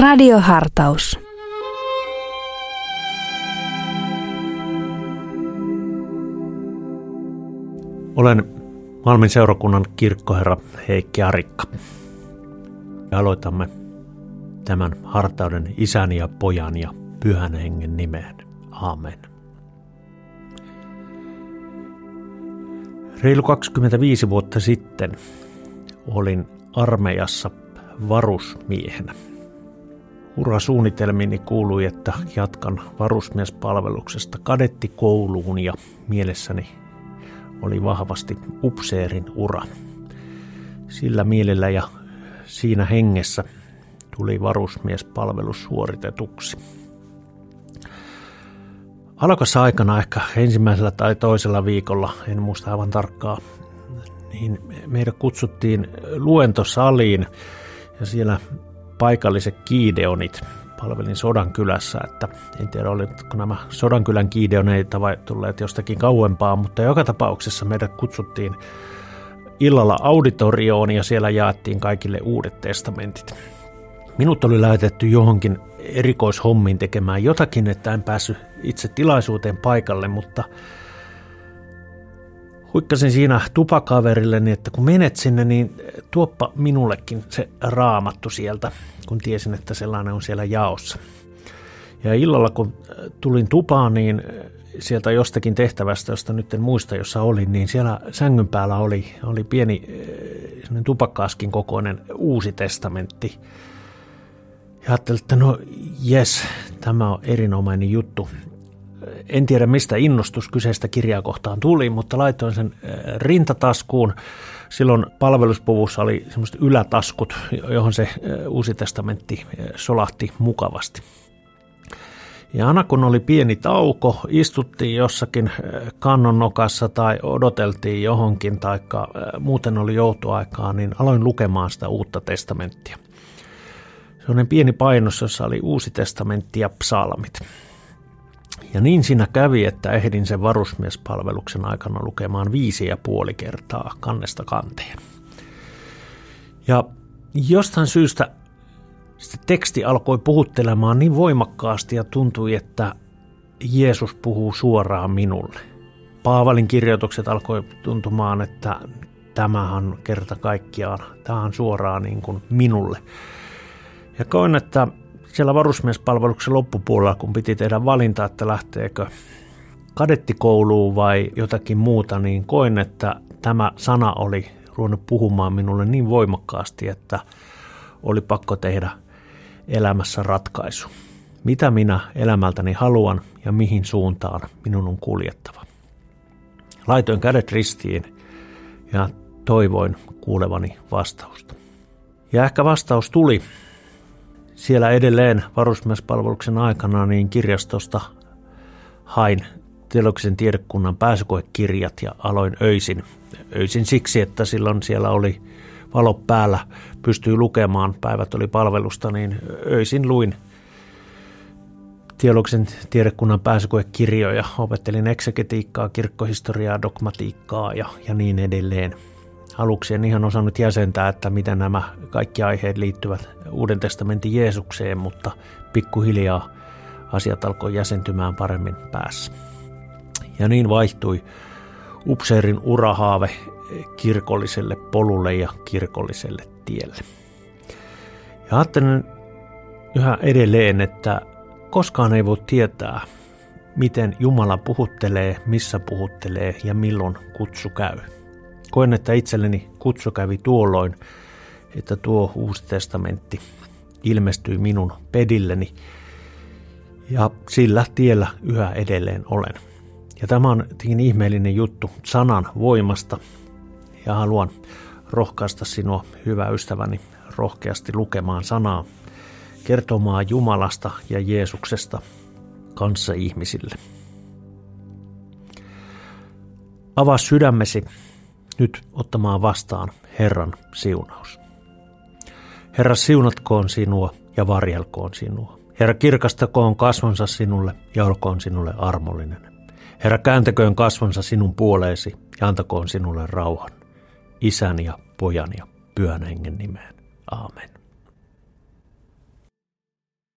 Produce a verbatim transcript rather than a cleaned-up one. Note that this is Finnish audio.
Radiohartaus. Olen Malmin seurakunnan kirkkoherra Heikki Arikka. Ja aloitamme tämän hartauden Isän ja Pojan ja Pyhän Hengen nimeen. Aamen. Reilu kaksikymmentäviisi vuotta sitten olin armeijassa varusmiehenä. Urasuunnitelmiini kuului, että jatkan varusmiespalveluksesta kadettikouluun ja mielessäni oli vahvasti upseerin ura. Sillä mielellä ja siinä hengessä tuli varusmiespalvelus suoritetuksi. Alokassa aikana, ehkä ensimmäisellä tai toisella viikolla, en muista aivan tarkkaan, niin meidät kutsuttiin luentosaliin ja siellä paikalliset kiideonit, palvelin Sodankylässä, että en tiedä olitko nämä Sodankylän kiideoneita vai tulleet jostakin kauempaa, mutta joka tapauksessa meidät kutsuttiin illalla auditorioon ja siellä jaettiin kaikille uudet testamentit. Minut oli lähetetty johonkin erikoishommiin tekemään jotakin, että en päässyt itse tilaisuuteen paikalle, mutta huikkasin siinä tupakaverilleni, että kun menet sinne, niin tuoppa minullekin se raamattu sieltä, kun tiesin, että sellainen on siellä jaossa. Ja illalla kun tulin tupaan, niin sieltä jostakin tehtävästä, josta nyt en muista, jossa olin, niin siellä sängyn päällä oli, oli pieni tupakkaaskin kokoinen uusi testamentti. Ja ajattelin, että no jes, tämä on erinomainen juttu. En tiedä, mistä innostus kyseistä kirjaa kohtaan tuli, mutta laitoin sen rintataskuun. Silloin palveluspuvussa oli semmoiset ylätaskut, johon se Uusi testamentti solahti mukavasti. Ja aina kun oli pieni tauko, istuttiin jossakin kannon nokassa tai odoteltiin johonkin, tai muuten oli joutoaikaa, niin aloin lukemaan sitä Uutta testamenttia. Sellainen pieni painos, jossa oli Uusi testamentti ja psalmit. Ja niin siinä kävi, että ehdin sen varusmiespalveluksen aikana lukemaan viisi ja puoli kertaa kannesta kanteen. Ja jostain syystä se teksti alkoi puhuttelemaan niin voimakkaasti ja tuntui, että Jeesus puhuu suoraan minulle. Paavalin kirjoitukset alkoi tuntumaan, että tämähän kerta kaikkiaan, tämä on suoraan niin kuin minulle. Ja koin, että siellä varusmiespalveluksen loppupuolella, kun piti tehdä valinta, että lähteekö kadettikouluun vai jotakin muuta, niin koin, että tämä sana oli ruvennut puhumaan minulle niin voimakkaasti, että oli pakko tehdä elämässä ratkaisu. Mitä minä elämältäni haluan ja mihin suuntaan minun on kuljettava. Laitoin kädet ristiin ja toivoin kuulevani vastausta. Ja ehkä vastaus tuli. Siellä edelleen varusmiespalveluksen aikana niin kirjastosta hain teologisen tiedekunnan pääsykoekirjat ja aloin öisin. Öisin siksi, että silloin siellä oli valo päällä, pystyi lukemaan, päivät oli palvelusta, niin öisin luin teologisen tiedekunnan pääsykoekirjoja, opettelin eksegetiikkaa, kirkkohistoriaa, dogmatiikkaa ja, ja niin edelleen. Aluksi en ihan osannut jäsentää, että miten nämä kaikki aiheet liittyvät Uuden testamentin Jeesukseen, mutta pikkuhiljaa asiat alkoi jäsentymään paremmin päässä. Ja niin vaihtui upseerin urahaave kirkolliselle polulle ja kirkolliselle tielle. Ja ajattelen yhä edelleen, että koskaan ei voi tietää, miten Jumala puhuttelee, missä puhuttelee ja milloin kutsu käy. Koen, että itselleni kutsu kävi tuolloin, että tuo Uusi testamentti ilmestyi minun pedilleni ja sillä tiellä yhä edelleen olen. Ja tämä on tietenkin ihmeellinen juttu sanan voimasta ja haluan rohkaista sinua, hyvä ystäväni, rohkeasti lukemaan sanaa, kertomaan Jumalasta ja Jeesuksesta kanssa ihmisille. Avaa sydämesi nyt ottamaan vastaan Herran siunaus. Herra, siunatkoon sinua ja varjelkoon sinua. Herra, kirkastakoon kasvonsa sinulle ja olkoon sinulle armollinen. Herra, kääntäköön kasvonsa sinun puoleesi ja antakoon sinulle rauhan. Isän ja Pojan ja Pyhän Hengen nimeen. Aamen.